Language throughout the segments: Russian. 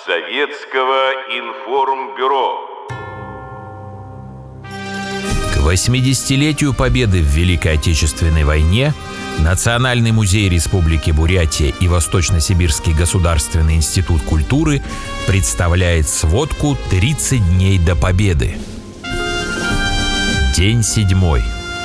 Советского информбюро. К 80-летию Победы в Великой Отечественной войне Национальный музей Республики Бурятия и Восточно-Сибирский государственный институт культуры представляет сводку «30 дней до Победы». День 7.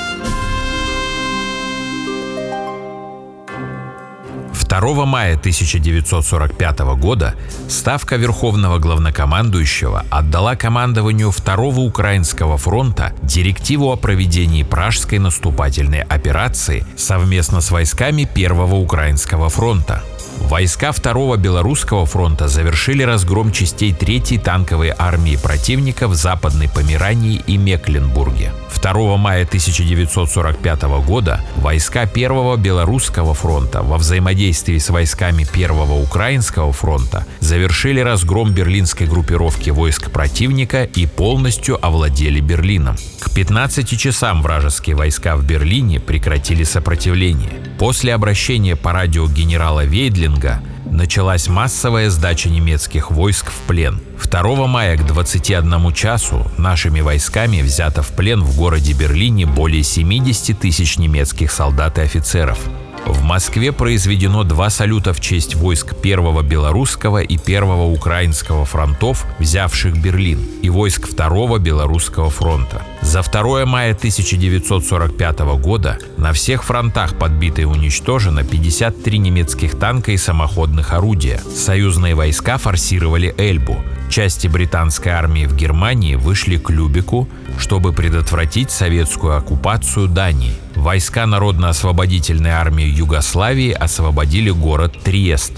2 мая 1945 года Ставка Верховного Главнокомандующего отдала командованию Второго Украинского фронта директиву о проведении Пражской наступательной операции совместно с войсками Первого Украинского фронта. Войска Второго Белорусского фронта завершили разгром частей 3-й танковой армии противника в Западной Померании и Мекленбурге. 2 мая 1945 года войска Первого Белорусского фронта во взаимодействии с войсками Первого Украинского фронта завершили разгром берлинской группировки войск противника и полностью овладели Берлином. К 15 часам вражеские войска в Берлине прекратили сопротивление. После обращения по радио генерала Вейдлинга началась массовая сдача немецких войск в плен. 2 мая к 21 часу нашими войсками взято в плен в городе Берлине более 70 тысяч немецких солдат и офицеров. В Москве произведено 2 салюта в честь войск Первого Белорусского и Первого Украинского фронтов, взявших Берлин, и войск Второго Белорусского фронта. За 2 мая 1945 года на всех фронтах подбито и уничтожено 53 немецких танка и самоходных орудия. Союзные войска форсировали Эльбу. Части британской армии в Германии вышли к Любеку, чтобы предотвратить советскую оккупацию Дании. Войска Народно-освободительной армии Югославии освободили город Триест.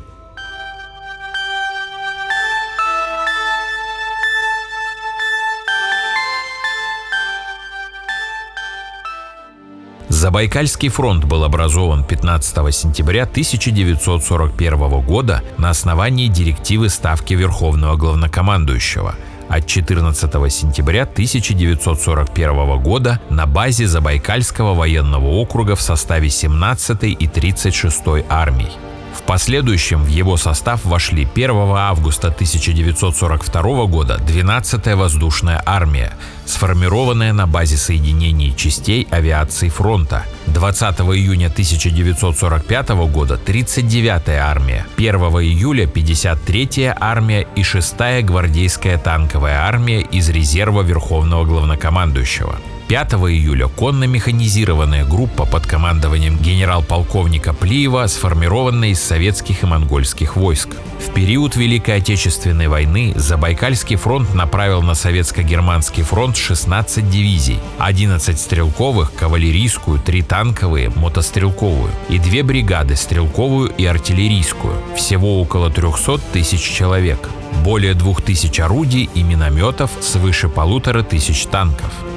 Забайкальский фронт был образован 15 сентября 1941 года на основании директивы Ставки Верховного Главнокомандующего от 14 сентября 1941 года на базе Забайкальского военного округа в составе 17-й и 36-й армий. В последующем в его состав вошли 1 августа 1942 года 12-я воздушная армия, сформированная на базе соединений частей авиации фронта, 20 июня 1945 года 39-я армия, 1 июля 53-я армия и 6-я гвардейская танковая армия из резерва Верховного Главнокомандующего. 5 июля конно-механизированная группа под командованием генерал-полковника Плиева, сформированная из советских и монгольских войск. В период Великой Отечественной войны Забайкальский фронт направил на Советско-Германский фронт 16 дивизий, 11 стрелковых, кавалерийскую, 3 танковые, мотострелковую и 2 бригады, стрелковую и артиллерийскую. Всего около 300 тысяч человек. Более 2000 орудий и минометов, свыше 1500 танков.